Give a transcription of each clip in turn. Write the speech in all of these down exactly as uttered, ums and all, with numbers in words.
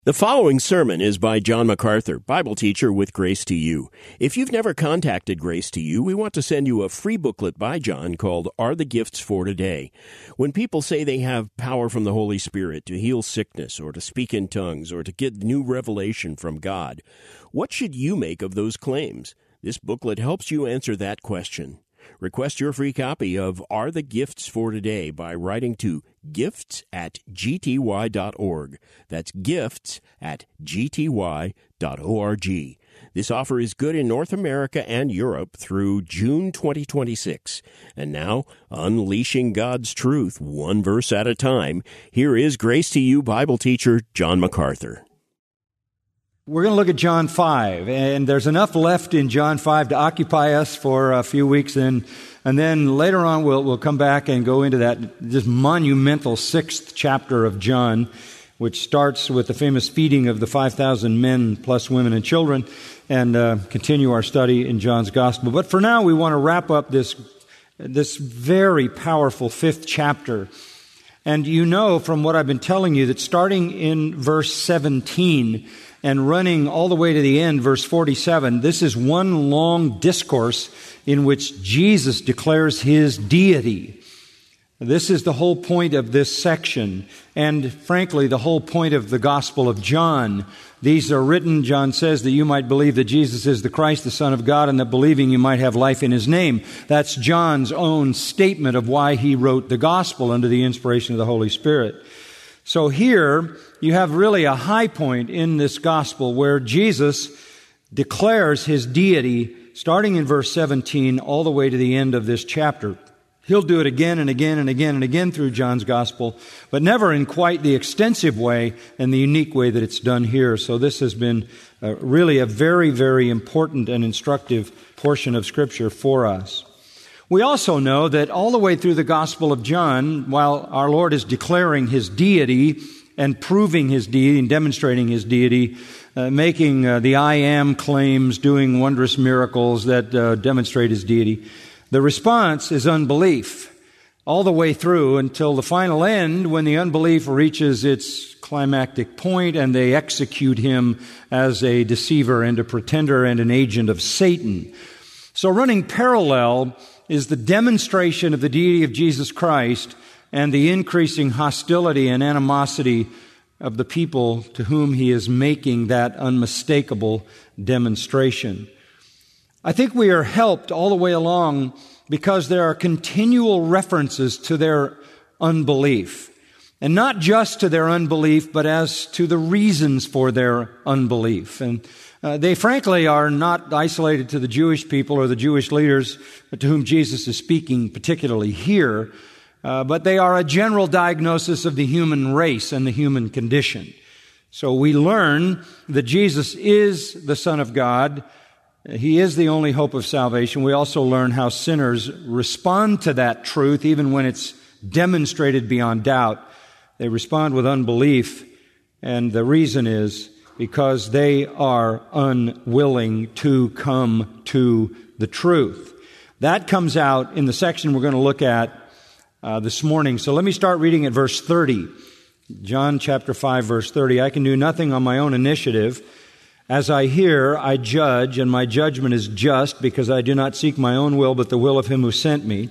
The following sermon is by John MacArthur, Bible teacher with Grace to You. If you've never contacted Grace to You, we want to send you a free booklet by John called Are the Gifts for Today? When people say they have power from the Holy Spirit to heal sickness or to speak in tongues or to get new revelation from God, what should you make of those claims? This booklet helps you answer that question. Request your free copy of Are the Gifts for Today by writing to gifts at g t y dot org. That's gifts at g t y dot org. This offer is good in North America and Europe through June twenty twenty-six. And now, unleashing God's truth one verse at a time, here is Grace to You Bible teacher John MacArthur. We're going to look at John five, and there's enough left in John five to occupy us for a few weeks, and and then later on we'll we'll come back and go into that this monumental sixth chapter of John, which starts with the famous feeding of the five thousand men plus women and children, and uh, continue our study in John's Gospel. But for now, we want to wrap up this this very powerful fifth chapter. And you know from what I've been telling you that starting in verse seventeen and running all the way to the end, verse forty-seven, this is one long discourse in which Jesus declares His deity. This is the whole point of this section, and frankly, the whole point of the Gospel of John. These are written, John says, that you might believe that Jesus is the Christ, the Son of God, and that believing you might have life in His name. That's John's own statement of why he wrote the Gospel under the inspiration of the Holy Spirit. So here, you have really a high point in this Gospel where Jesus declares His deity, starting in verse seventeen, all the way to the end of this chapter. He'll do it again and again and again and again through John's Gospel, but never in quite the extensive way and the unique way that it's done here. So this has been uh, really a very, very important and instructive portion of Scripture for us. We also know that all the way through the Gospel of John, while our Lord is declaring His deity and proving His deity and demonstrating His deity, uh, making uh, the I am claims, doing wondrous miracles that uh, demonstrate His deity, the response is unbelief all the way through until the final end when the unbelief reaches its climactic point and they execute Him as a deceiver and a pretender and an agent of Satan. So running parallel is the demonstration of the deity of Jesus Christ and the increasing hostility and animosity of the people to whom He is making that unmistakable demonstration. I think we are helped all the way along because there are continual references to their unbelief. And not just to their unbelief, but as to the reasons for their unbelief. And uh, they frankly are not isolated to the Jewish people or the Jewish leaders to whom Jesus is speaking particularly here, uh, but they are a general diagnosis of the human race and the human condition. So we learn that Jesus is the Son of God. He is the only hope of salvation. We also learn how sinners respond to that truth, even when it's demonstrated beyond doubt. They respond with unbelief, and the reason is because they are unwilling to come to the truth. That comes out in the section we're going to look at uh, this morning. So let me start reading at verse thirty. John chapter five, verse thirty. I can do nothing on my own initiative. As I hear, I judge, and my judgment is just, because I do not seek my own will, but the will of Him who sent me.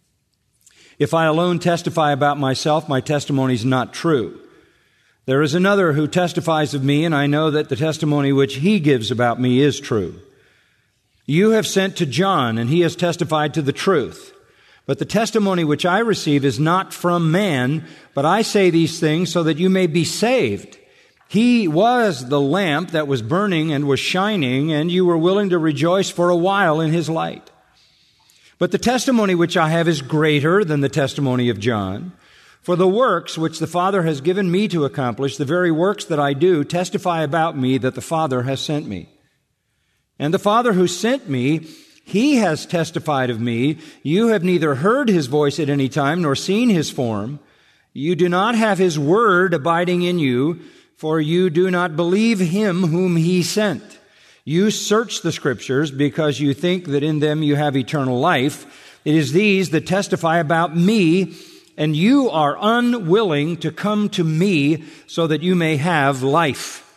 If I alone testify about myself, my testimony is not true. There is another who testifies of me, and I know that the testimony which he gives about me is true. You have sent to John, and he has testified to the truth. But the testimony which I receive is not from man, but I say these things so that you may be saved. He was the lamp that was burning and was shining, and you were willing to rejoice for a while in His light. But the testimony which I have is greater than the testimony of John. For the works which the Father has given me to accomplish, the very works that I do, testify about me that the Father has sent me. And the Father who sent me, He has testified of me. You have neither heard His voice at any time, nor seen His form. You do not have His word abiding in you, for you do not believe Him whom He sent. You search the Scriptures because you think that in them you have eternal life. It is these that testify about me, and you are unwilling to come to me so that you may have life.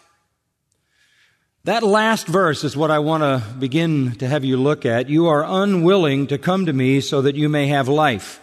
That last verse is what I want to begin to have you look at. You are unwilling to come to me so that you may have life.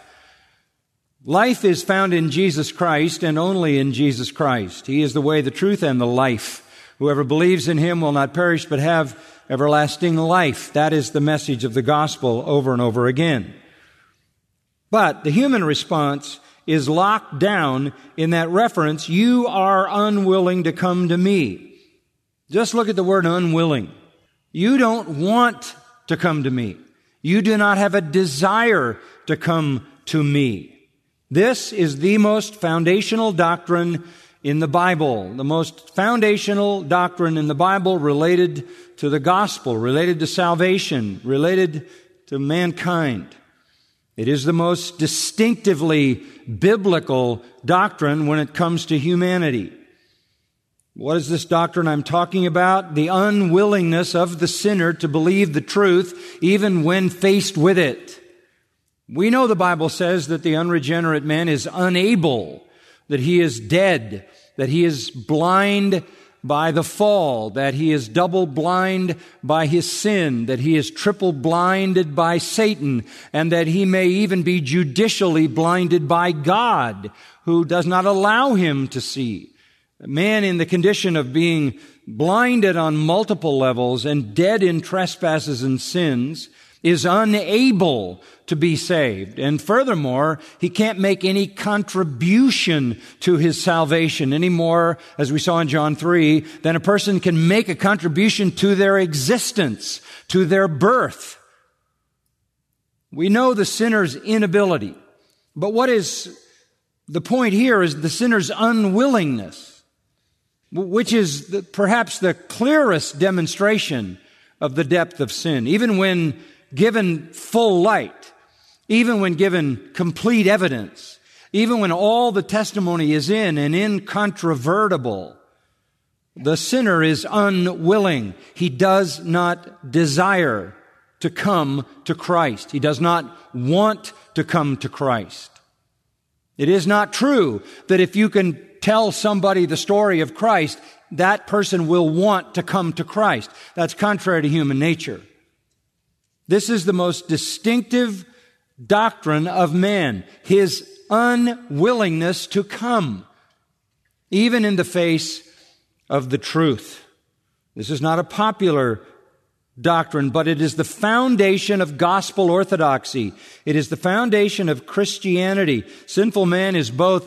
Life is found in Jesus Christ and only in Jesus Christ. He is the way, the truth, and the life. Whoever believes in Him will not perish but have everlasting life. That is the message of the gospel over and over again. But the human response is locked down in that reference, you are unwilling to come to me. Just look at the word unwilling. You don't want to come to me. You do not have a desire to come to me. This is the most foundational doctrine in the Bible, the most foundational doctrine in the Bible related to the gospel, related to salvation, related to mankind. It is the most distinctively biblical doctrine when it comes to humanity. What is this doctrine I'm talking about? The unwillingness of the sinner to believe the truth even when faced with it. We know the Bible says that the unregenerate man is unable, that he is dead, that he is blind by the fall, that he is double blind by his sin, that he is triple blinded by Satan, and that he may even be judicially blinded by God, who does not allow him to see. A man in the condition of being blinded on multiple levels and dead in trespasses and sins is unable to be saved. And furthermore, he can't make any contribution to his salvation any more, as we saw in John three, than a person can make a contribution to their existence, to their birth. We know the sinner's inability. But what is the point here is the sinner's unwillingness, which is the, perhaps the clearest demonstration of the depth of sin. Even when given full light, even when given complete evidence, even when all the testimony is in and incontrovertible, the sinner is unwilling. He does not desire to come to Christ. He does not want to come to Christ. It is not true that if you can tell somebody the story of Christ, that person will want to come to Christ. That's contrary to human nature. This is the most distinctive doctrine of man, his unwillingness to come, even in the face of the truth. This is not a popular doctrine, but it is the foundation of gospel orthodoxy. It is the foundation of Christianity. Sinful man is both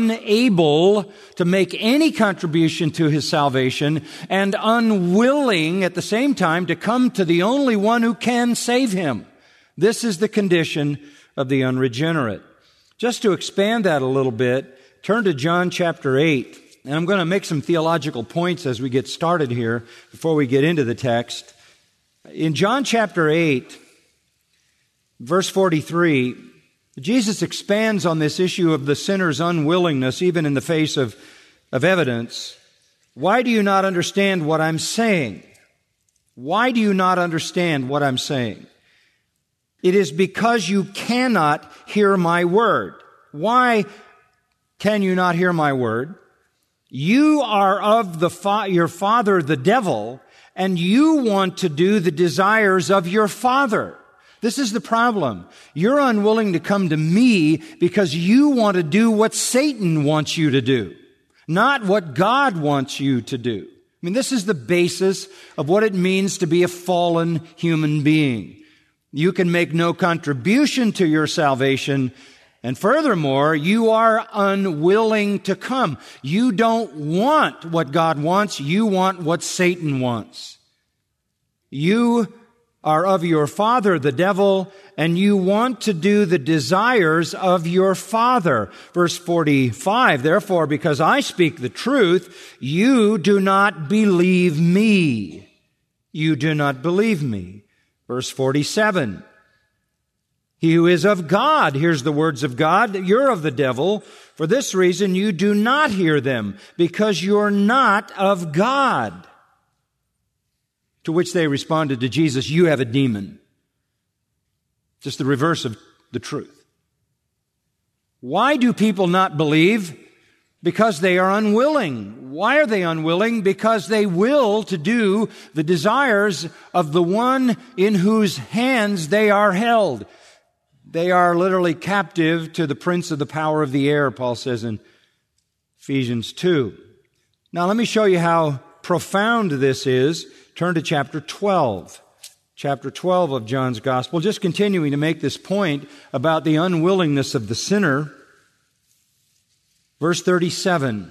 unable to make any contribution to his salvation and unwilling at the same time to come to the only one who can save him. This is the condition of the unregenerate. Just to expand that a little bit, turn to John chapter eight, and I'm going to make some theological points as we get started here before we get into the text. In John chapter eight, verse forty-three, Jesus expands on this issue of the sinner's unwillingness, even in the face of, of evidence. Why do you not understand what I'm saying? Why do you not understand what I'm saying? It is because you cannot hear my word. Why can you not hear my word? You are of the fa- your father, the devil, and you want to do the desires of your father. This is the problem. You're unwilling to come to me because you want to do what Satan wants you to do, not what God wants you to do. I mean, this is the basis of what it means to be a fallen human being. You can make no contribution to your salvation, and furthermore, you are unwilling to come. You don't want what God wants. You want what Satan wants. You are of your father, the devil, and you want to do the desires of your father. Verse forty-five, therefore, because I speak the truth, you do not believe me. You do not believe me. Verse forty-seven, he who is of God hears the words of God. You're of the devil. For this reason you do not hear them, because you're not of God. To which they responded to Jesus, you have a demon. Just the reverse of the truth. Why do people not believe? Because they are unwilling. Why are they unwilling? Because they will to do the desires of the one in whose hands they are held. They are literally captive to the prince of the power of the air, Paul says in Ephesians two. Now let me show you how profound this is. Turn to chapter twelve. Chapter twelve of John's Gospel. Just continuing to make this point about the unwillingness of the sinner. Verse thirty-seven.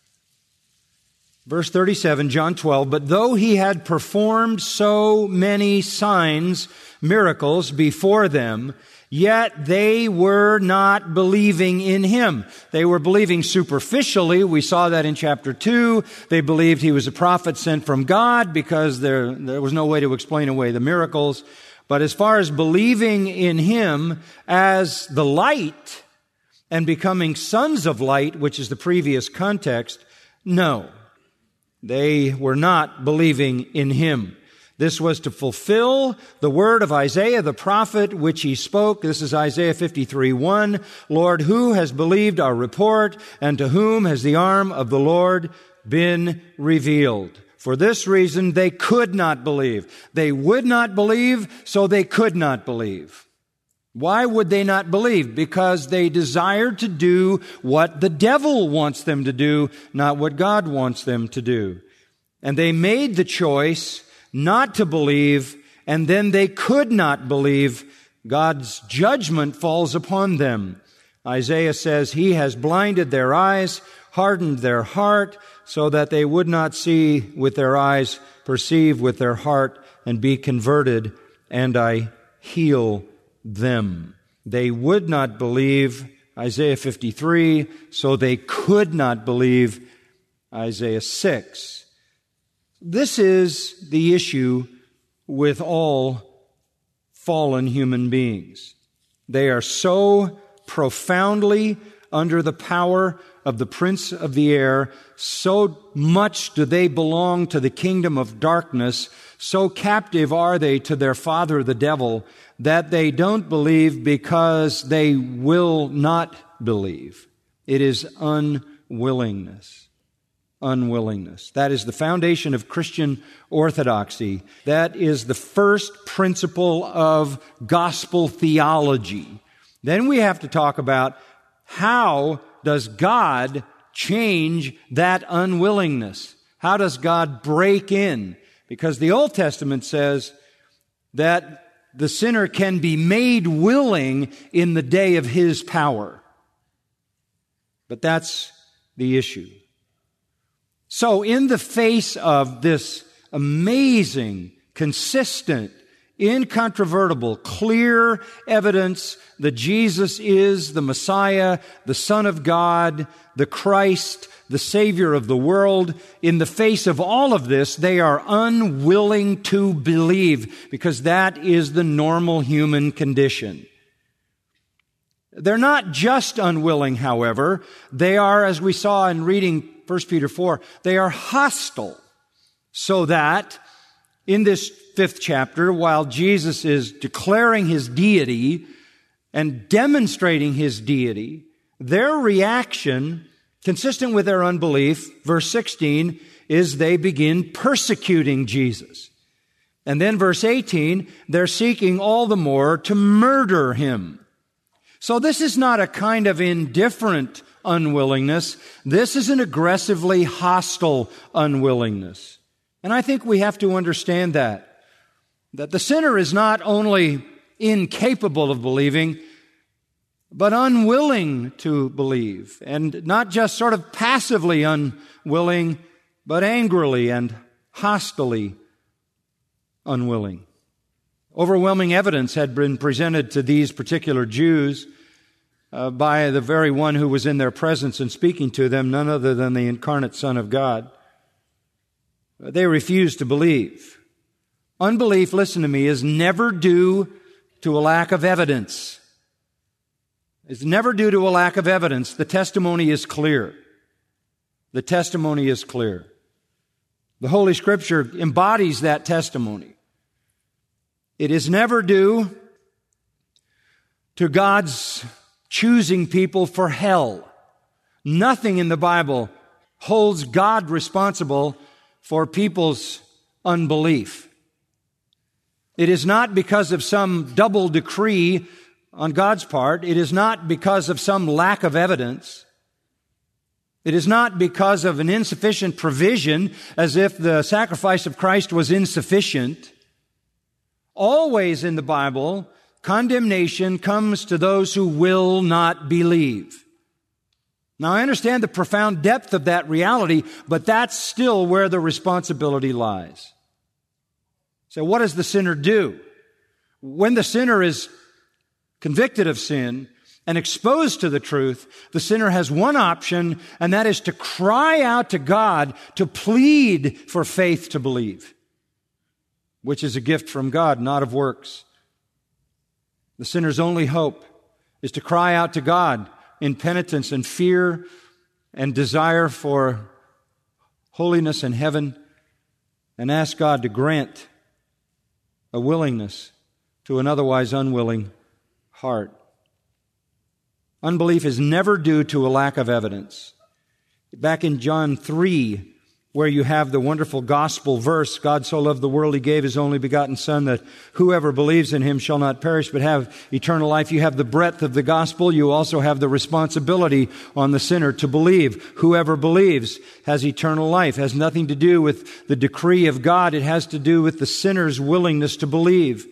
Verse thirty-seven, John twelve, but though he had performed so many signs, miracles before them, yet they were not believing in him. They were believing superficially. We saw that in chapter two. They believed he was a prophet sent from God because there, there was no way to explain away the miracles. But as far as believing in him as the light, and becoming sons of light, which is the previous context, no. They were not believing in him. This was to fulfill the word of Isaiah the prophet, which he spoke. This is Isaiah fifty-three one. Lord, who has believed our report, and to whom has the arm of the Lord been revealed? For this reason, they could not believe. They would not believe, so they could not believe. Why would they not believe? Because they desired to do what the devil wants them to do, not what God wants them to do. And they made the choice not to believe, and then they could not believe. God's judgment falls upon them. Isaiah says, He has blinded their eyes, hardened their heart, so that they would not see with their eyes, perceive with their heart, and be converted, and I heal them. They would not believe, Isaiah fifty-three, so they could not believe, Isaiah six. This is the issue with all fallen human beings. They are so profoundly under the power of the prince of the air, so much do they belong to the kingdom of darkness, so captive are they to their father the devil, that they don't believe because they will not believe. It is unwillingness. Unwillingness. That is the foundation of Christian orthodoxy. That is the first principle of gospel theology. Then we have to talk about how does God change that unwillingness? How does God break in? Because the Old Testament says that the sinner can be made willing in the day of his power. But that's the issue. So in the face of this amazing, consistent, incontrovertible, clear evidence that Jesus is the Messiah, the Son of God, the Christ, the Savior of the world, in the face of all of this, they are unwilling to believe because that is the normal human condition. They're not just unwilling, however. They are, as we saw in reading First Peter four, they are hostile. So that in this fifth chapter, while Jesus is declaring his deity and demonstrating his deity, their reaction, consistent with their unbelief, verse sixteen, is they begin persecuting Jesus. And then verse eighteen, they're seeking all the more to murder him. So this is not a kind of indifferent unwillingness. This is an aggressively hostile unwillingness. And I think we have to understand that. That the sinner is not only incapable of believing, but unwilling to believe. And not just sort of passively unwilling, but angrily and hostilely unwilling. Overwhelming evidence had been presented to these particular Jews uh, by the very one who was in their presence and speaking to them, none other than the incarnate Son of God. They refused to believe. Unbelief, listen to me, is never due to a lack of evidence. It's never due to a lack of evidence. The testimony is clear. The testimony is clear. The Holy Scripture embodies that testimony. It is never due to God's choosing people for hell. Nothing in the Bible holds God responsible for people's unbelief. It is not because of some double decree on God's part. It is not because of some lack of evidence. It is not because of an insufficient provision, as if the sacrifice of Christ was insufficient. Always in the Bible, condemnation comes to those who will not believe. Now, I understand the profound depth of that reality, but that's still where the responsibility lies. So what does the sinner do? When the sinner is convicted of sin and exposed to the truth, the sinner has one option, and that is to cry out to God to plead for faith to believe, which is a gift from God, not of works. The sinner's only hope is to cry out to God in penitence and fear and desire for holiness in heaven, and ask God to grant a willingness to an otherwise unwilling heart. Unbelief is never due to a lack of evidence. Back in John three, where you have the wonderful gospel verse, God so loved the world, He gave His only begotten Son, that whoever believes in Him shall not perish but have eternal life. You have the breadth of the gospel. You also have the responsibility on the sinner to believe. Whoever believes has eternal life. It has nothing to do with the decree of God. It has to do with the sinner's willingness to believe.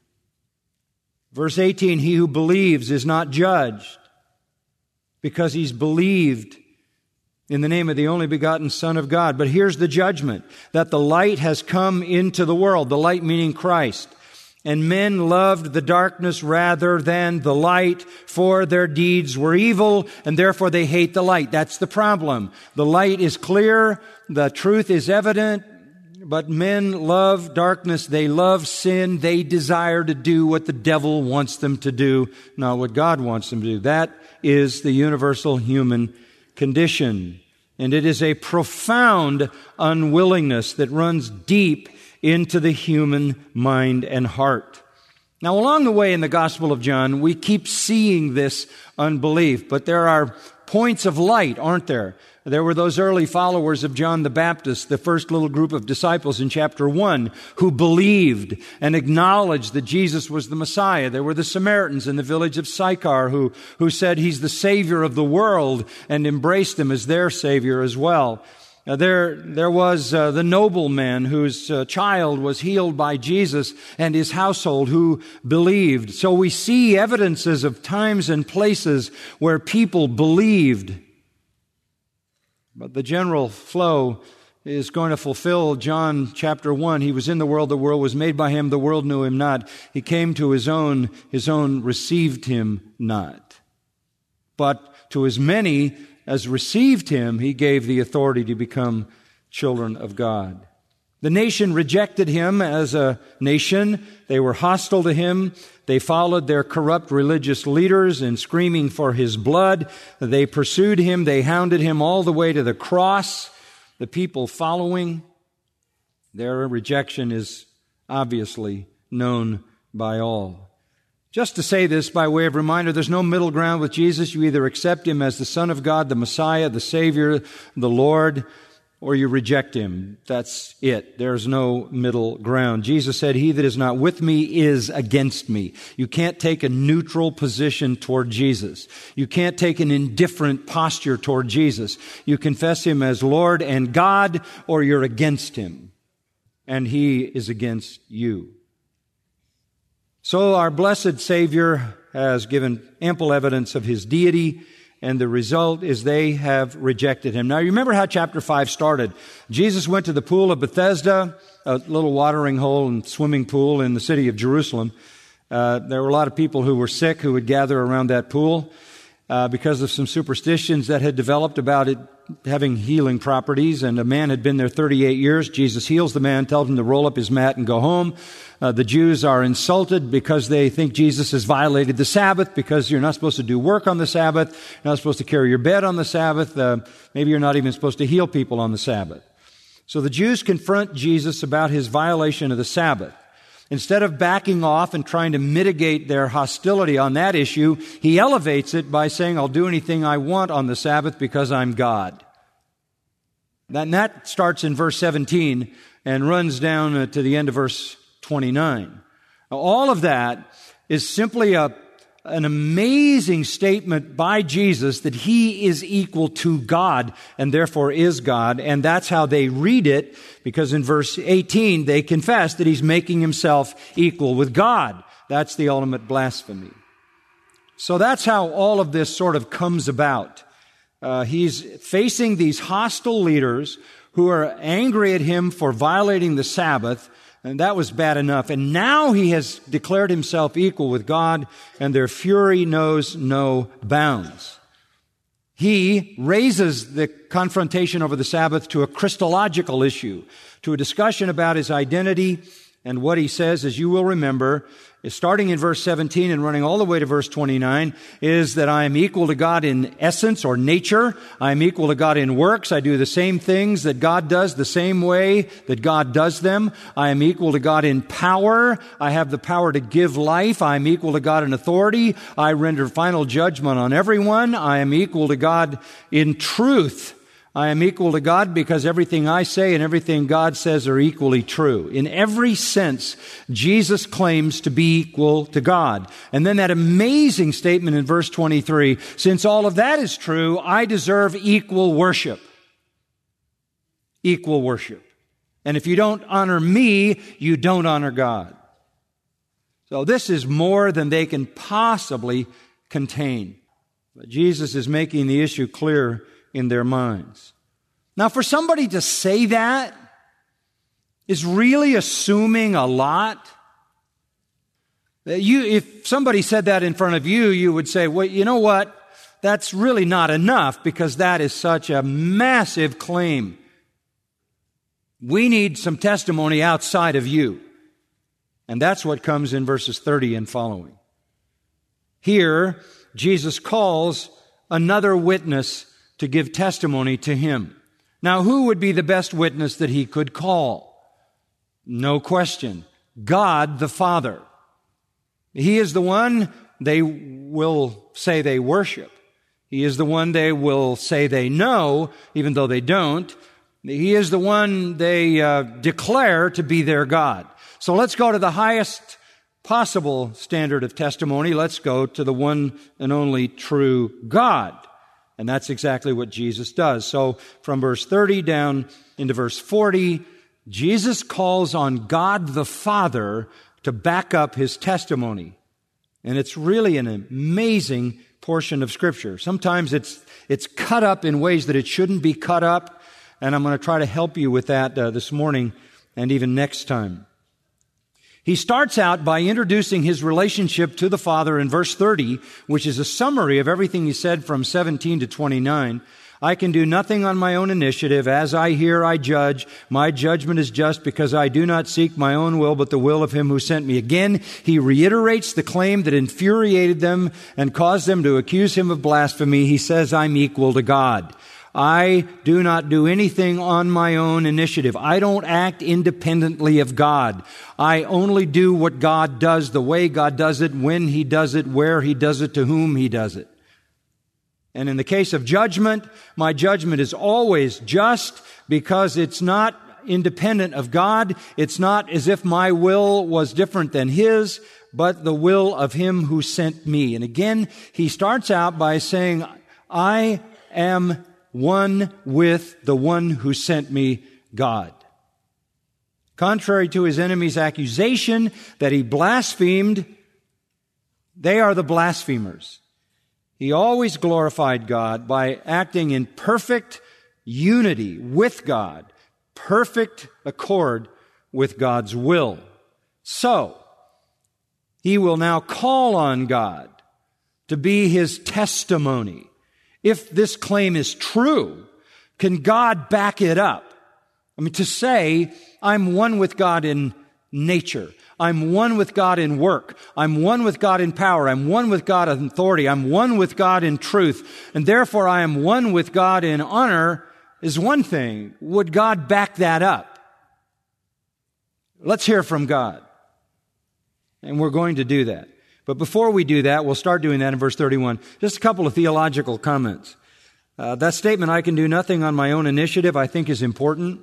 Verse eighteen, he who believes is not judged because he's believed in the name of the only begotten Son of God. But here's the judgment, that the light has come into the world, the light meaning Christ. And men loved the darkness rather than the light, for their deeds were evil, and therefore they hate the light. That's the problem. The light is clear, the truth is evident, but men love darkness, they love sin, they desire to do what the devil wants them to do, not what God wants them to do. That is the universal human condition. And it is a profound unwillingness that runs deep into the human mind and heart. Now, along the way in the Gospel of John, we keep seeing this unbelief, but there are points of light, aren't there? There were those early followers of John the Baptist, the first little group of disciples in chapter one, who believed and acknowledged that Jesus was the Messiah. There were the Samaritans in the village of Sychar who, who said He's the Savior of the world and embraced Him as their Savior as well. Uh, there, there was uh, the nobleman whose uh, child was healed by Jesus and his household who believed. So we see evidences of times and places where people believed. But the general flow is going to fulfill John chapter one. He was in the world, the world was made by Him, the world knew Him not. He came to His own, His own received Him not. But to as many as received Him, He gave the authority to become children of God. The nation rejected Him as a nation. They were hostile to Him. They followed their corrupt religious leaders in screaming for His blood. They pursued Him. They hounded Him all the way to the cross. The people following, their rejection is obviously known by all. Just to say this by way of reminder, there's no middle ground with Jesus. You either accept Him as the Son of God, the Messiah, the Savior, the Lord, or you reject Him. That's it. There's no middle ground. Jesus said, "He that is not with me is against me." You can't take a neutral position toward Jesus. You can't take an indifferent posture toward Jesus. You confess Him as Lord and God, or you're against Him. And He is against you. So our blessed Savior has given ample evidence of His deity, and the result is they have rejected Him. Now, you remember how chapter five started. Jesus went to the pool of Bethesda, a little watering hole and swimming pool in the city of Jerusalem. Uh, there were a lot of people who were sick who would gather around that pool uh, because of some superstitions that had developed about it having healing properties. And a man had been there thirty-eight years. Jesus heals the man, tells him to roll up his mat and go home. Uh, the Jews are insulted because they think Jesus has violated the Sabbath, because you're not supposed to do work on the Sabbath. You're not supposed to carry your bed on the Sabbath. Uh, maybe you're not even supposed to heal people on the Sabbath. So the Jews confront Jesus about His violation of the Sabbath. Instead of backing off and trying to mitigate their hostility on that issue, he elevates it by saying, I'll do anything I want on the Sabbath because I'm God. And that starts in verse seventeen and runs down to the end of verse twenty-nine. Now, all of that is simply a, an amazing statement by Jesus that He is equal to God and therefore is God. And that's how they read it, because in verse eighteen, they confess that He's making Himself equal with God. That's the ultimate blasphemy. So that's how all of this sort of comes about. Uh, he's facing these hostile leaders who are angry at Him for violating the Sabbath, and that was bad enough. And now He has declared Himself equal with God, and their fury knows no bounds. He raises the confrontation over the Sabbath to a Christological issue, to a discussion about His identity. And what He says, as you will remember, is starting in verse seventeen and running all the way to verse twenty-nine, is that I am equal to God in essence or nature. I am equal to God in works. I do the same things that God does the same way that God does them. I am equal to God in power. I have the power to give life. I am equal to God in authority. I render final judgment on everyone. I am equal to God in truth. I am equal to God because everything I say and everything God says are equally true. In every sense, Jesus claims to be equal to God. And then that amazing statement in verse twenty-three, since all of that is true, I deserve equal worship. Equal worship. And if you don't honor me, you don't honor God. So this is more than they can possibly contain. But Jesus is making the issue clear in their minds. Now, for somebody to say that is really assuming a lot. You, if somebody said that in front of you, you would say, well, you know what? That's really not enough, because that is such a massive claim. We need some testimony outside of you. And that's what comes in verses thirty and following. Here, Jesus calls another witness to give testimony to Him. Now, who would be the best witness that He could call? No question. God the Father. He is the one they will say they worship. He is the one they will say they know, even though they don't. He is the one they uh, declare to be their God. So let's go to the highest possible standard of testimony. Let's go to the one and only true God. And that's exactly what Jesus does. So from verse thirty down into verse forty, Jesus calls on God the Father to back up His testimony. And it's really an amazing portion of Scripture. Sometimes it's it's cut up in ways that it shouldn't be cut up, and I'm going to try to help you with that uh, this morning and even next time. He starts out by introducing His relationship to the Father in verse thirty, which is a summary of everything He said from seventeen to twenty-nine. I can do nothing on my own initiative. As I hear, I judge. My judgment is just, because I do not seek my own will, but the will of Him who sent me. Again, He reiterates the claim that infuriated them and caused them to accuse Him of blasphemy. He says, I'm equal to God. I do not do anything on my own initiative. I don't act independently of God. I only do what God does, the way God does it, when He does it, where He does it, to whom He does it. And in the case of judgment, my judgment is always just, because it's not independent of God. It's not as if my will was different than His, but the will of Him who sent me. And again, He starts out by saying, I am one with the one who sent me, God. Contrary to His enemy's accusation that He blasphemed, they are the blasphemers. He always glorified God by acting in perfect unity with God, perfect accord with God's will. So, He will now call on God to be His testimony. If this claim is true, can God back it up? I mean, to say, I'm one with God in nature. I'm one with God in work. I'm one with God in power. I'm one with God in authority. I'm one with God in truth. And therefore I am one with God in honor is one thing. Would God back that up? Let's hear from God. And we're going to do that. But before we do that, we'll start doing that in verse thirty-one. Just a couple of theological comments. Uh, that statement, I can do nothing on my own initiative, I think is important.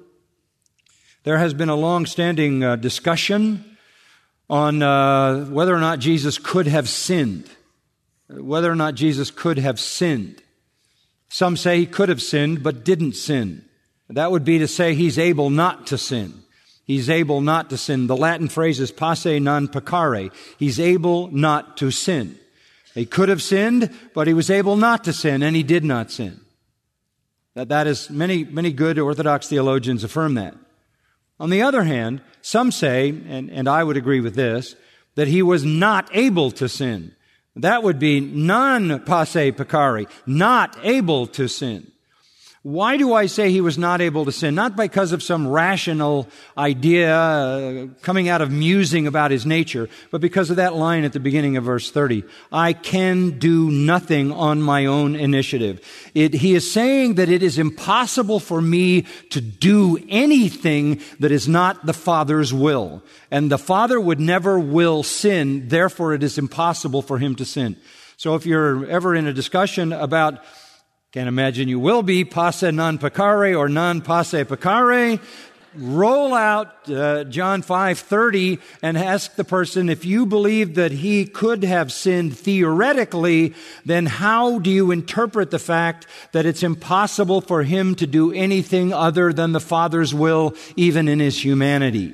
There has been a long-standing uh, discussion on uh, whether or not Jesus could have sinned. Whether or not Jesus could have sinned. Some say he could have sinned, but didn't sin. That would be to say he's able not to sin. He's able not to sin. The Latin phrase is passe non peccare. He's able not to sin. He could have sinned, but he was able not to sin, and he did not sin. That, that is, many, many good Orthodox theologians affirm that. On the other hand, some say, and, and I would agree with this, that he was not able to sin. That would be non passe peccare, not able to sin. Why do I say he was not able to sin? Not because of some rational idea uh, coming out of musing about his nature, but because of that line at the beginning of verse thirty. I can do nothing on my own initiative. It, he is saying that it is impossible for me to do anything that is not the Father's will. And the Father would never will sin, therefore it is impossible for him to sin. So if you're ever in a discussion about, can't imagine you will be, passe non peccare or non passe peccare, roll out uh, John five thirty and ask the person, if you believe that he could have sinned theoretically, then how do you interpret the fact that it's impossible for him to do anything other than the Father's will, even in his humanity?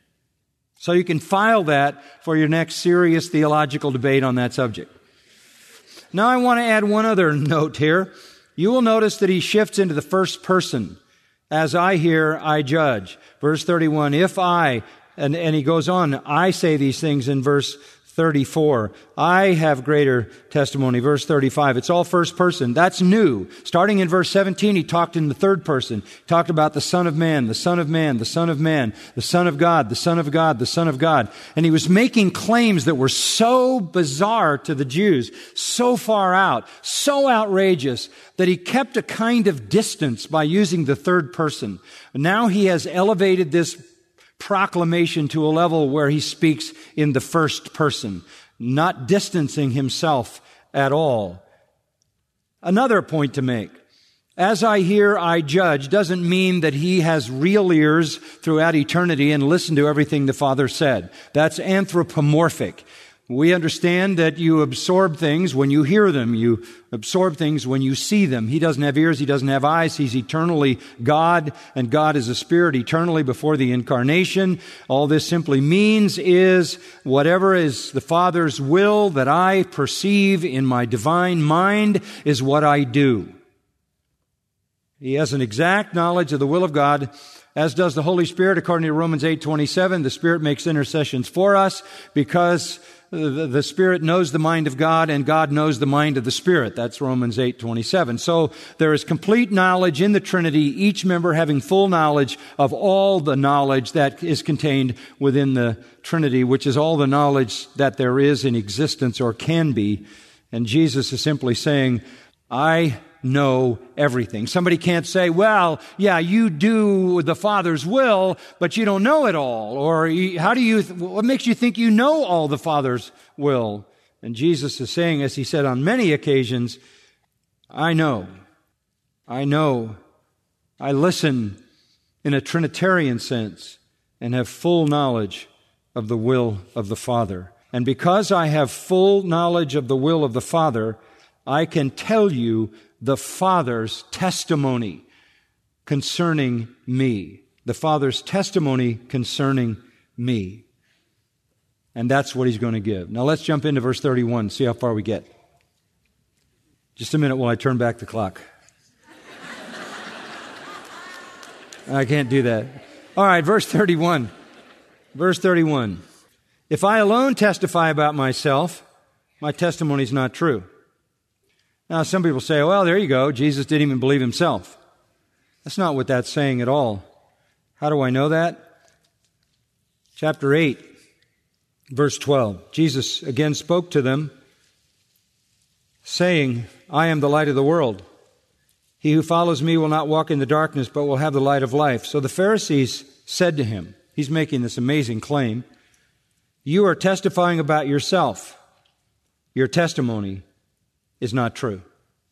So you can file that for your next serious theological debate on that subject. Now I want to add one other note here. You will notice that he shifts into the first person. As I hear, I judge. Verse thirty-one, if I, and, and he goes on, I say these things in verse thirty-four. I have greater testimony. Verse thirty-five. It's all first person. That's new. Starting in verse seventeen, he talked in the third person. He talked about the Son of Man, the Son of Man, the Son of Man, the Son of God, the Son of God, the Son of God. And he was making claims that were so bizarre to the Jews, so far out, so outrageous, that he kept a kind of distance by using the third person. Now he has elevated this proclamation to a level where he speaks in the first person, not distancing himself at all. Another point to make. As I hear, I judge doesn't mean that he has real ears throughout eternity and listen to everything the Father said. That's anthropomorphic. We understand that you absorb things when you hear them. You absorb things when you see them. He doesn't have ears. He doesn't have eyes. He's eternally God, and God is a spirit eternally before the incarnation. All this simply means is whatever is the Father's will that I perceive in my divine mind is what I do. He has an exact knowledge of the will of God, as does the Holy Spirit, according to Romans eight twenty-seven. The Spirit makes intercessions for us because the, the Spirit knows the mind of God and God knows the mind of the Spirit. That's Romans eight twenty-seven. So there is complete knowledge in the Trinity, each member having full knowledge of all the knowledge that is contained within the Trinity, which is all the knowledge that there is in existence or can be. And Jesus is simply saying, I know everything. Somebody can't say, well, yeah, you do the Father's will, but you don't know it all. Or how do you, what makes you think you know all the Father's will? And Jesus is saying, as he said on many occasions, I know, I know, I listen in a Trinitarian sense and have full knowledge of the will of the Father. And because I have full knowledge of the will of the Father, I can tell you the Father's testimony concerning me. The Father's testimony concerning me. And that's what he's going to give. Now let's jump into verse thirty-one, see how far we get. Just a minute while I turn back the clock. I can't do that. All right, verse thirty-one. Verse thirty-one. If I alone testify about myself, my testimony is not true. Now, some people say, well, there you go. Jesus didn't even believe himself. That's not what that's saying at all. How do I know that? Chapter eight, verse twelve. Jesus again spoke to them, saying, I am the light of the world. He who follows me will not walk in the darkness, but will have the light of life. So the Pharisees said to him, he's making this amazing claim, You are testifying about yourself. Your testimony is not true.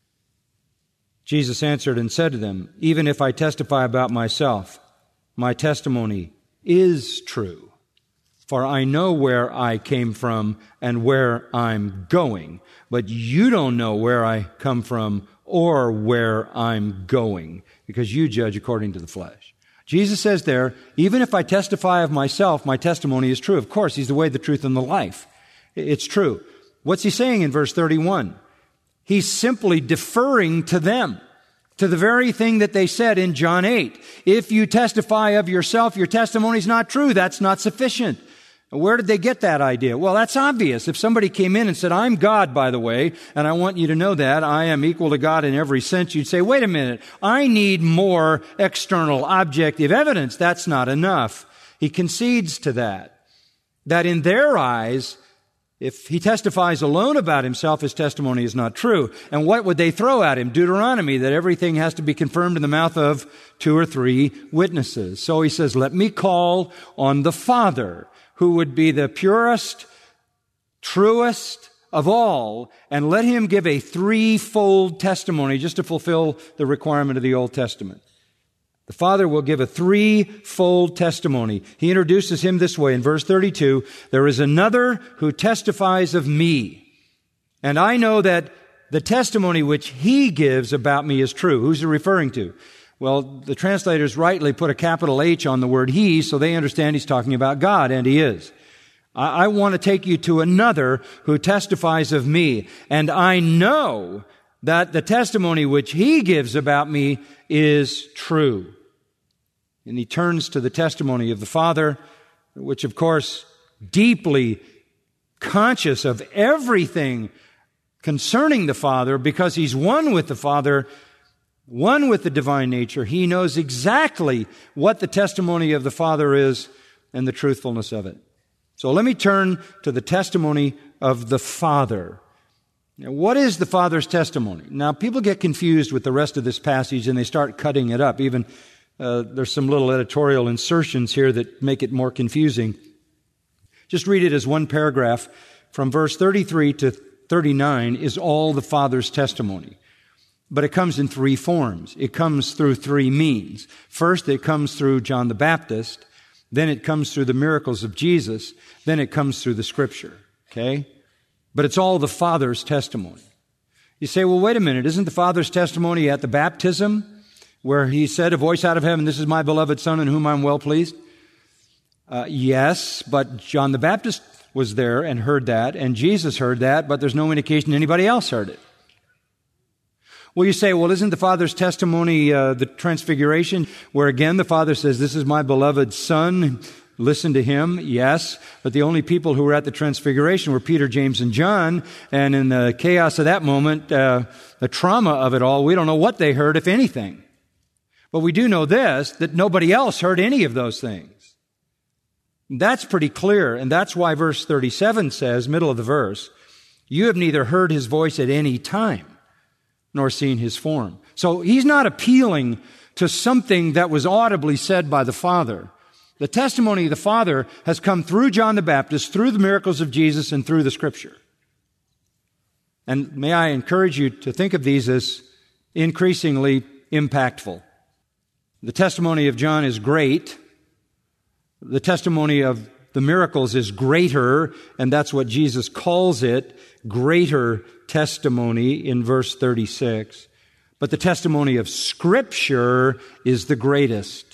Jesus answered and said to them, even if I testify about myself, my testimony is true. For I know where I came from and where I'm going, but you don't know where I come from or where I'm going, because you judge according to the flesh. Jesus says there, even if I testify of myself, my testimony is true. Of course, He's the way, the truth, and the life. It's true. What's He saying in verse thirty-one? He's simply deferring to them, to the very thing that they said in John eight. If you testify of yourself, your testimony is not true. That's not sufficient. Where did they get that idea? Well, that's obvious. If somebody came in and said, I'm God, by the way, and I want you to know that, I am equal to God in every sense, you'd say, wait a minute, I need more external objective evidence. That's not enough. He concedes to that. That in their eyes, if he testifies alone about himself, his testimony is not true. And what would they throw at him? Deuteronomy, that everything has to be confirmed in the mouth of two or three witnesses. So he says, let me call on the Father, who would be the purest, truest of all, and let him give a threefold testimony just to fulfill the requirement of the Old Testament. The Father will give a threefold testimony. He introduces him this way in verse thirty-two, there is another who testifies of me, and I know that the testimony which he gives about me is true. Who's he referring to? Well, the translators rightly put a capital H on the word he, so they understand he's talking about God, and he is. I, I want to take you to another who testifies of me, and I know that the testimony which he gives about me is true. And he turns to the testimony of the Father, which of course, deeply conscious of everything concerning the Father, because he's one with the Father, one with the divine nature. He knows exactly what the testimony of the Father is and the truthfulness of it. So let me turn to the testimony of the Father. Now, what is the Father's testimony? Now, people get confused with the rest of this passage and they start cutting it up. Even uh, there's some little editorial insertions here that make it more confusing. Just read it as one paragraph. From verse thirty-three to thirty-nine is all the Father's testimony. But it comes in three forms. It comes through three means. First, it comes through John the Baptist. Then it comes through the miracles of Jesus. Then it comes through the Scripture. Okay? But it's all the Father's testimony. You say, well, wait a minute. Isn't the Father's testimony at the baptism where he said, a voice out of heaven, this is my beloved Son in whom I'm well pleased? Uh, yes, but John the Baptist was there and heard that, and Jesus heard that, but there's no indication anybody else heard it. Well, you say, well, isn't the Father's testimony uh, the Transfiguration, where again the Father says, this is my beloved Son, listen to him? Yes, but the only people who were at the Transfiguration were Peter, James, and John, and in the chaos of that moment, uh, the trauma of it all, we don't know what they heard, if anything. But we do know this, that nobody else heard any of those things. That's pretty clear, and that's why verse thirty-seven says, middle of the verse, you have neither heard his voice at any time, nor seen his form. So he's not appealing to something that was audibly said by the Father. The testimony of the Father has come through John the Baptist, through the miracles of Jesus, and through the Scripture. And may I encourage you to think of these as increasingly impactful. The testimony of John is great. The testimony of the miracles is greater, and that's what Jesus calls it, greater testimony in verse thirty-six. But the testimony of Scripture is the greatest.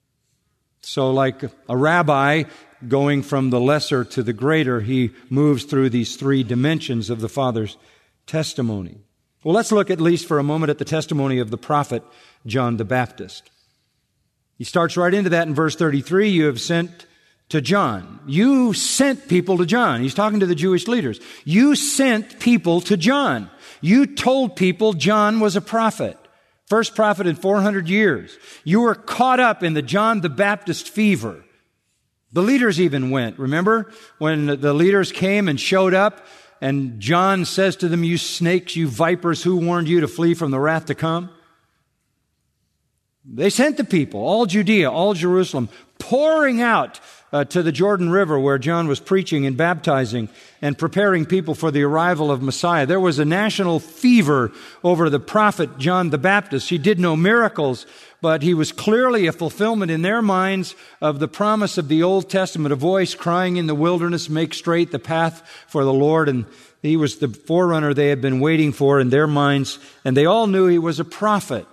So like a rabbi going from the lesser to the greater, he moves through these three dimensions of the Father's testimony. Well, let's look at least for a moment at the testimony of the prophet John the Baptist. He starts right into that in verse thirty-three, you have sent to John. You sent people to John. He's talking to the Jewish leaders. You sent people to John. You told people John was a prophet. First prophet in four hundred years. You were caught up in the John the Baptist fever. The leaders even went. Remember when the leaders came and showed up and John says to them, you snakes, you vipers, who warned you to flee from the wrath to come? They sent the people, all Judea, all Jerusalem, pouring out uh, to the Jordan River where John was preaching and baptizing and preparing people for the arrival of Messiah. There was a national fever over the prophet John the Baptist. He did no miracles, but he was clearly a fulfillment in their minds of the promise of the Old Testament, a voice crying in the wilderness, make straight the path for the Lord. And he was the forerunner they had been waiting for in their minds, and they all knew he was a prophet.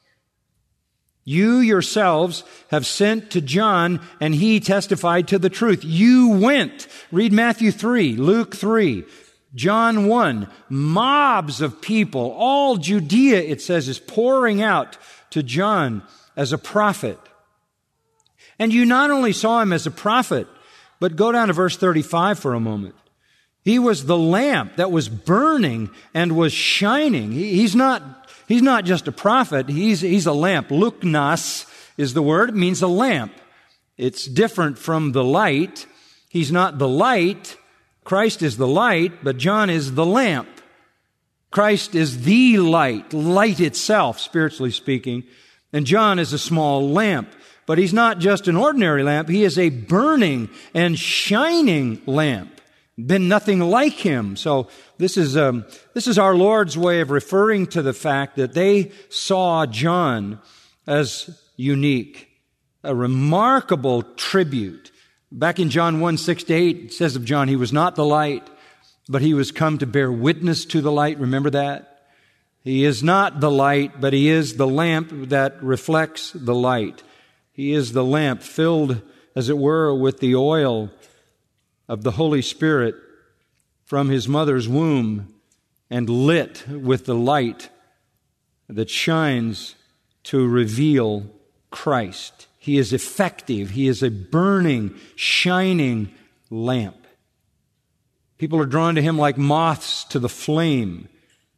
You yourselves have sent to John, and he testified to the truth. You went. Read Matthew three, Luke three, John one. Mobs of people, all Judea, it says, is pouring out to John as a prophet. And you not only saw him as a prophet, but go down to verse thirty-five for a moment. He was the lamp that was burning and was shining. He, he's not He's not just a prophet, he's, he's a lamp. Luknas is the word, it means a lamp. It's different from the light. He's not the light. Christ is the light, but John is the lamp. Christ is the light, light itself, spiritually speaking. And John is a small lamp. But he's not just an ordinary lamp, he is a burning and shining lamp. Been nothing like him. So this is um, this is our Lord's way of referring to the fact that they saw John as unique, a remarkable tribute. Back in John one, six to eight, it says of John, he was not the light, but he was come to bear witness to the light. Remember that? He is not the light, but he is the lamp that reflects the light. He is the lamp filled, as it were, with the oil of the Holy Spirit from his mother's womb and lit with the light that shines to reveal Christ. He is effective. He is a burning, shining lamp. People are drawn to him like moths to the flame.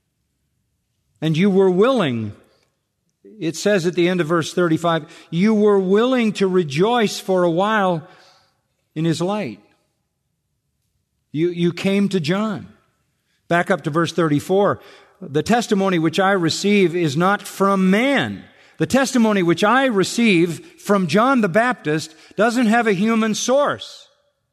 And you were willing, it says at the end of verse thirty-five, you were willing to rejoice for a while in his light. You, you came to John. Back up to verse thirty-four. The testimony which I receive is not from man. The testimony which I receive from John the Baptist doesn't have a human source.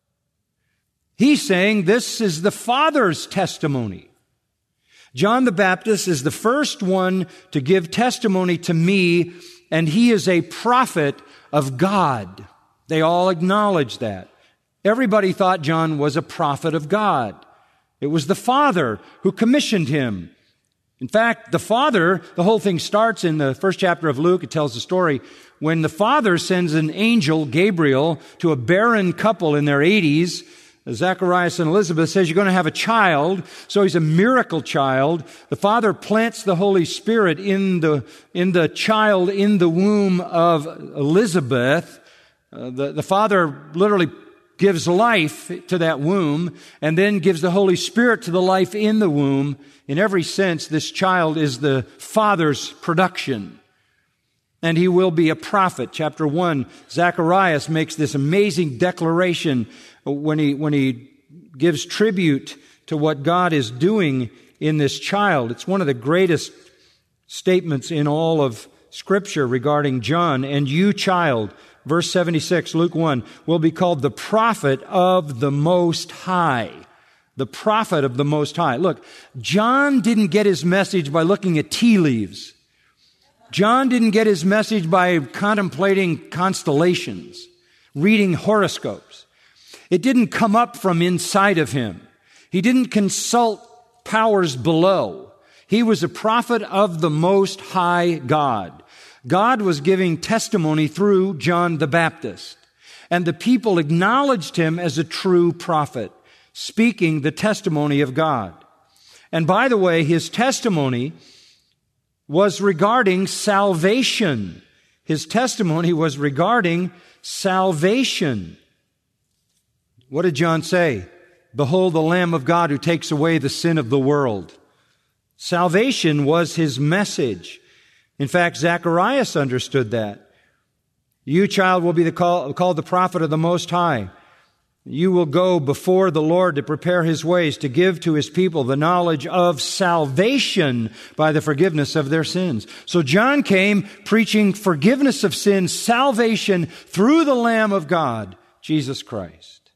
He's saying this is the Father's testimony. John the Baptist is the first one to give testimony to me, and he is a prophet of God. They all acknowledge that. Everybody thought John was a prophet of God. It was the Father who commissioned him. In fact, the Father, the whole thing starts in the first chapter of Luke. It tells the story when the Father sends an angel, Gabriel, to a barren couple in their eighties. Zacharias and Elizabeth says, you're going to have a child. So he's a miracle child. The Father plants the Holy Spirit in the, in the child in the womb of Elizabeth. Uh, the, the Father literally gives life to that womb and then gives the Holy Spirit to the life in the womb. In every sense, this child is the Father's production. And he will be a prophet. Chapter one, Zacharias makes this amazing declaration when he, when he gives tribute to what God is doing in this child. It's one of the greatest statements in all of Scripture regarding John. And you, child, verse seventy-six, Luke one, will be called the prophet of the Most High. The prophet of the Most High. Look, John didn't get his message by looking at tea leaves. John didn't get his message by contemplating constellations, reading horoscopes. It didn't come up from inside of him. He didn't consult powers below. He was a prophet of the Most High God. God was giving testimony through John the Baptist, and the people acknowledged him as a true prophet, speaking the testimony of God. And by the way, his testimony was regarding salvation. His testimony was regarding salvation. What did John say? Behold the Lamb of God who takes away the sin of the world. Salvation was his message. In fact, Zacharias understood that. You, child, will be the call, called the prophet of the Most High. You will go before the Lord to prepare his ways, to give to his people the knowledge of salvation by the forgiveness of their sins. So John came preaching forgiveness of sins, salvation through the Lamb of God, Jesus Christ.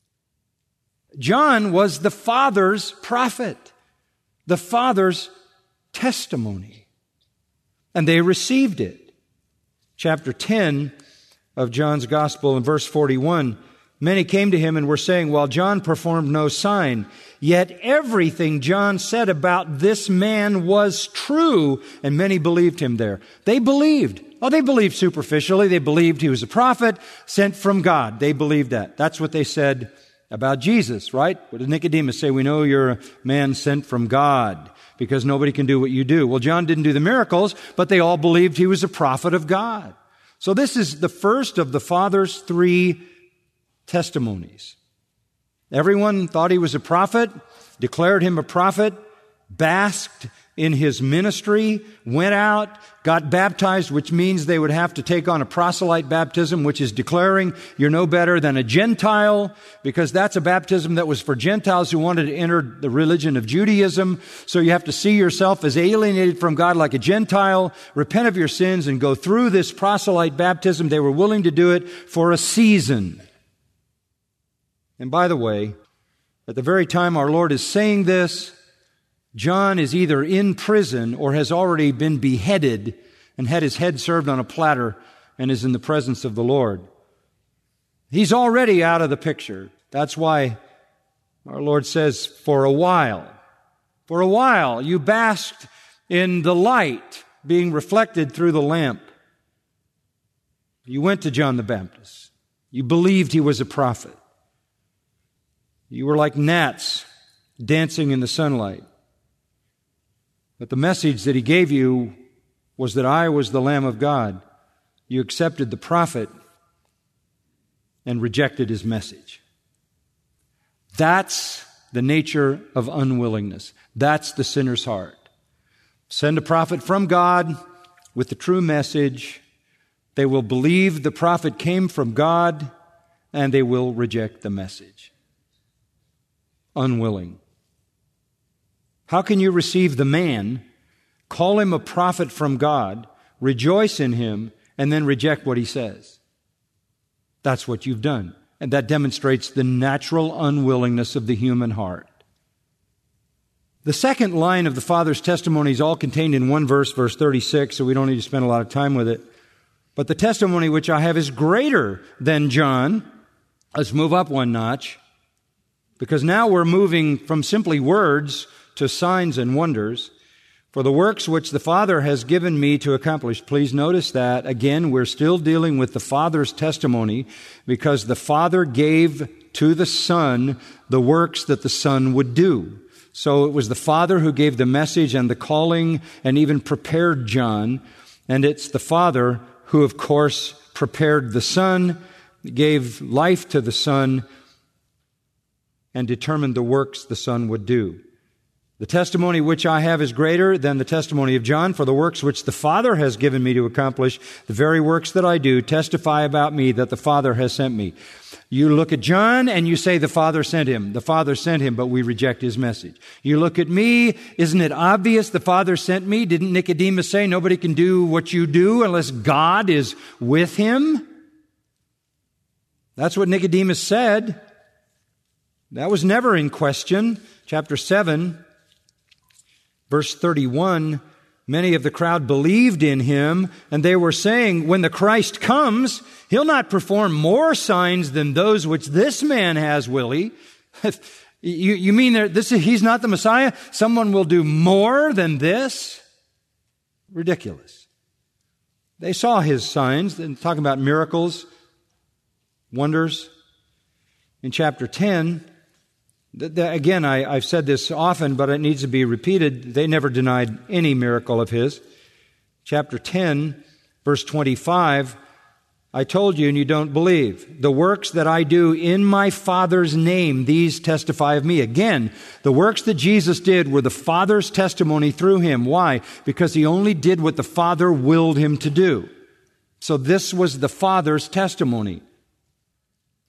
John was the Father's prophet, the Father's testimony, and they received it. Chapter ten of John's Gospel in verse forty-one, many came to him and were saying, while John performed no sign, yet everything John said about this man was true, and many believed him there. They believed. Oh, they believed superficially. They believed he was a prophet sent from God. They believed that. That's what they said about Jesus, right? What did Nicodemus say? We know you're a man sent from God because nobody can do what you do. Well, John didn't do the miracles, but they all believed he was a prophet of God. So this is the first of the Father's three testimonies. Everyone thought he was a prophet, declared him a prophet, basked in his ministry, went out, got baptized, which means they would have to take on a proselyte baptism, which is declaring you're no better than a Gentile, because that's a baptism that was for Gentiles who wanted to enter the religion of Judaism. So you have to see yourself as alienated from God like a Gentile, repent of your sins, and go through this proselyte baptism. They were willing to do it for a season. And by the way, at the very time our Lord is saying this, John is either in prison or has already been beheaded and had his head served on a platter and is in the presence of the Lord. He's already out of the picture. That's why our Lord says, for a while, for a while you basked in the light being reflected through the lamp. You went to John the Baptist. You believed he was a prophet. You were like gnats dancing in the sunlight. But the message that he gave you was that I was the Lamb of God. You accepted the prophet and rejected his message. That's the nature of unwillingness. That's the sinner's heart. Send a prophet from God with the true message. They will believe the prophet came from God, and they will reject the message. Unwilling. How can you receive the man, call him a prophet from God, rejoice in him, and then reject what he says? That's what you've done. And that demonstrates the natural unwillingness of the human heart. The second line of the Father's testimony is all contained in one verse, verse thirty-six, so we don't need to spend a lot of time with it. But the testimony which I have is greater than John. Let's move up one notch, because now we're moving from simply words to signs and wonders. For the works which the Father has given me to accomplish. Please notice that, again, we're still dealing with the Father's testimony, because the Father gave to the Son the works that the Son would do. So it was the Father who gave the message and the calling and even prepared John. And it's the Father who, of course, prepared the Son, gave life to the Son, and determined the works the Son would do. The testimony which I have is greater than the testimony of John, for the works which the Father has given me to accomplish, the very works that I do, testify about me that the Father has sent me. You look at John and you say the Father sent him. The Father sent him, but we reject his message. You look at me, isn't it obvious the Father sent me? Didn't Nicodemus say nobody can do what you do unless God is with him? That's what Nicodemus said. That was never in question. Chapter seven, verse thirty-one, many of the crowd believed in him, and they were saying, when the Christ comes, he'll not perform more signs than those which this man has, will he? you, you mean that this is, he's not the Messiah? Someone will do more than this? Ridiculous. They saw his signs, and talking about miracles, wonders. In chapter ten, The, the, again, I, I've said this often, but it needs to be repeated. They never denied any miracle of his. Chapter ten, verse twenty-five, I told you and you don't believe. The works that I do in my Father's name, these testify of me. Again, the works that Jesus did were the Father's testimony through him. Why? Because he only did what the Father willed him to do. So this was the Father's testimony.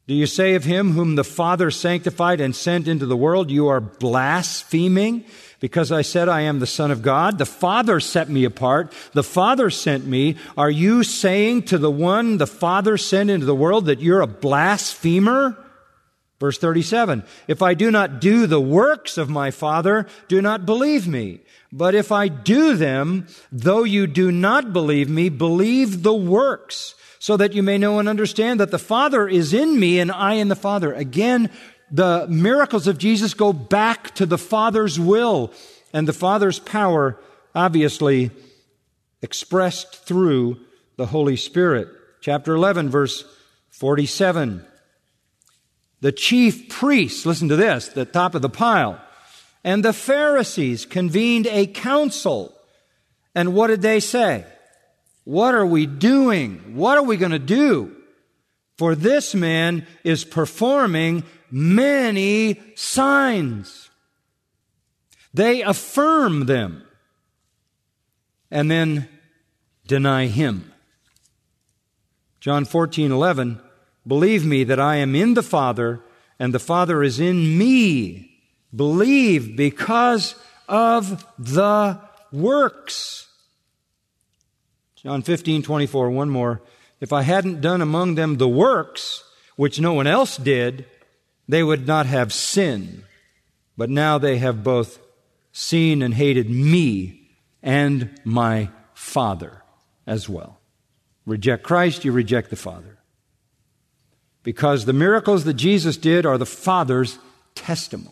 Do you say of him whom the Father sanctified and sent into the world, you are blaspheming? Because I said I am the Son of God. The Father set me apart. The Father sent me. Are you saying to the one the Father sent into the world that you're a blasphemer? Verse thirty-seven, if I do not do the works of my Father, do not believe me. But if I do them, though you do not believe me, believe the works, so that you may know and understand that the Father is in me and I in the Father. Again, the miracles of Jesus go back to the Father's will and the Father's power, obviously expressed through the Holy Spirit. Chapter eleven, verse forty-seven. The chief priests, listen to this, the top of the pile, and the Pharisees convened a council. And what did they say? What are we doing? What are we going to do? For this man is performing many signs. They affirm them and then deny him. John fourteen eleven, believe me that I am in the Father and the Father is in me. Believe because of the works. John fifteen twenty-four, one more. If I hadn't done among them the works which no one else did, they would not have sin. But now they have both seen and hated me and my Father as well. Reject Christ, you reject the Father. Because the miracles that Jesus did are the Father's testimony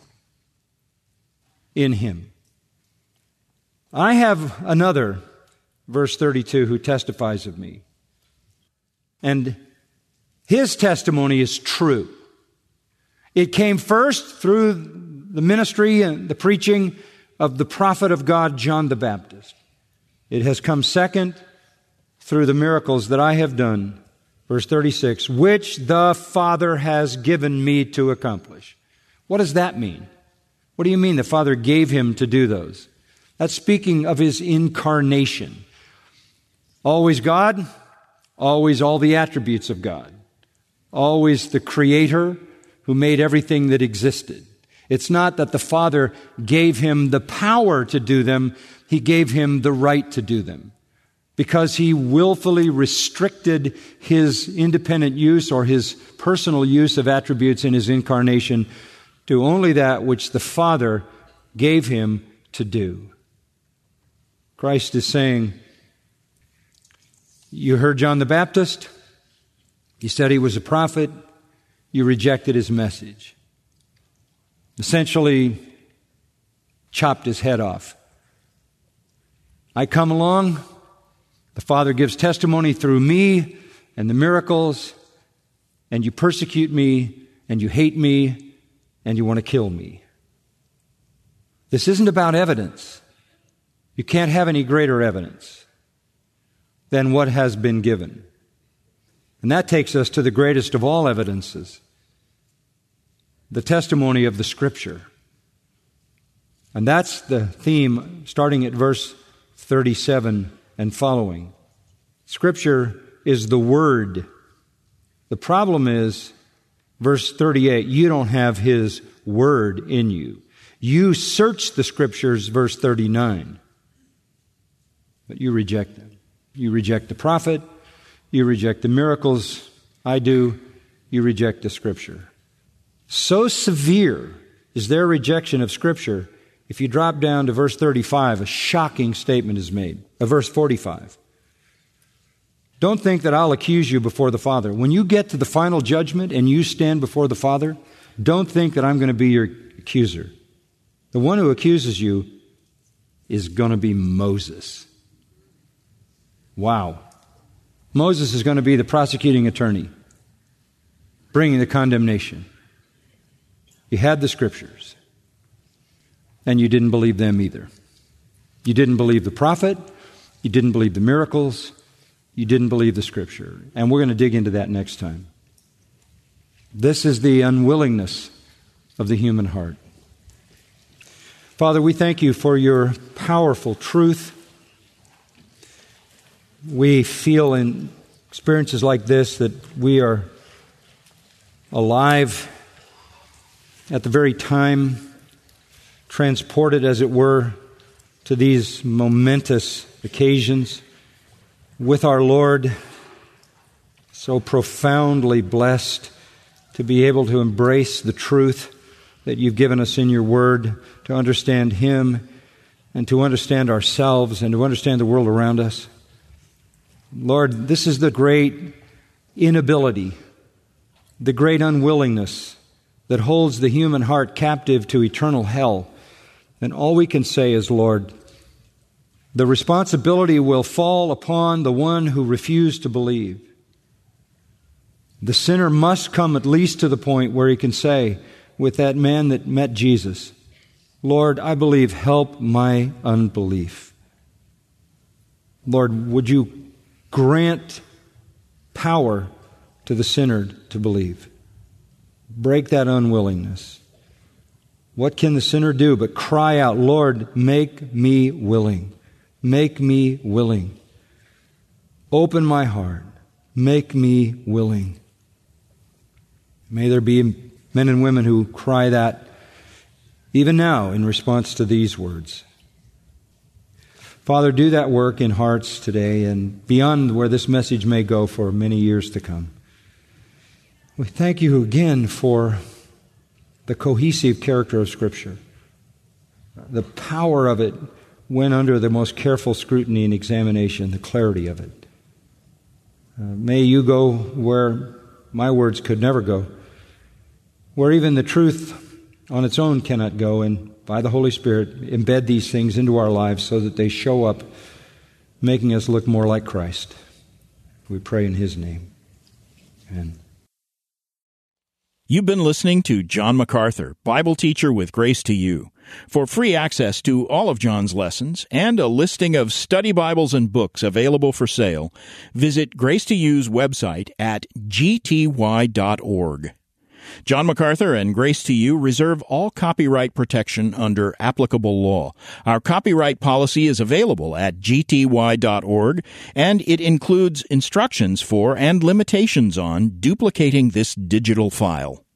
in Him. I have another, verse thirty-two, who testifies of me. And his testimony is true. It came first through the ministry and the preaching of the prophet of God, John the Baptist. It has come second through the miracles that I have done, verse thirty-six, which the Father has given me to accomplish. What does that mean? What do you mean the Father gave him to do those? That's speaking of his incarnation. Always God, always all the attributes of God. Always the Creator who made everything that existed. It's not that the Father gave him the power to do them, He gave him the right to do them. Because He willfully restricted His independent use or His personal use of attributes in His incarnation to only that which the Father gave Him to do. Christ is saying, you heard John the Baptist. He said he was a prophet. You rejected his message. Essentially chopped his head off. I come along. The Father gives testimony through me and the miracles, and you persecute me, and you hate me, and you want to kill me. This isn't about evidence. You can't have any greater evidence than what has been given. And that takes us to the greatest of all evidences, the testimony of the Scripture. And that's the theme starting at verse thirty-seven and following. Scripture is the Word. The problem is, verse thirty-eight, you don't have His Word in you. You search the Scriptures, verse thirty-nine, but you reject them. You reject the prophet. You reject the miracles. I do. You reject the Scripture. So severe is their rejection of Scripture, if you drop down to verse thirty-five, a shocking statement is made. Uh, verse forty-five. Don't think that I'll accuse you before the Father. When you get to the final judgment and you stand before the Father, don't think that I'm going to be your accuser. The one who accuses you is going to be Moses. Wow. Moses is going to be the prosecuting attorney, bringing the condemnation. You had the Scriptures, and you didn't believe them either. You didn't believe the prophet. You didn't believe the miracles. You didn't believe the Scripture. And we're going to dig into that next time. This is the unwillingness of the human heart. Father, we thank you for your powerful truth. We feel in experiences like this that we are alive at the very time, transported, as it were, to these momentous occasions with our Lord, so profoundly blessed to be able to embrace the truth that you've given us in your Word, to understand Him and to understand ourselves and to understand the world around us. Lord, this is the great inability, the great unwillingness that holds the human heart captive to eternal hell. And all we can say is, Lord, the responsibility will fall upon the one who refused to believe. The sinner must come at least to the point where he can say, with that man that met Jesus, Lord, I believe, help my unbelief. Lord, would you grant power to the sinner to believe? Break that unwillingness. What can the sinner do but cry out, Lord, make me willing. Make me willing. Open my heart. Make me willing. May there be men and women who cry that even now in response to these words. Father, do that work in hearts today and beyond where this message may go for many years to come. We thank you again for the cohesive character of Scripture. The power of it when under the most careful scrutiny and examination, the clarity of it. Uh, may you go where my words could never go, where even the truth on its own cannot go, and by the Holy Spirit embed these things into our lives so that they show up, making us look more like Christ. We pray in His name. Amen. You've been listening to John MacArthur, Bible teacher with Grace to You. For free access to all of John's lessons and a listing of study Bibles and books available for sale, visit Grace to You's website at g t y dot org. John MacArthur and Grace to You reserve all copyright protection under applicable law. Our copyright policy is available at g t y dot org, and it includes instructions for and limitations on duplicating this digital file.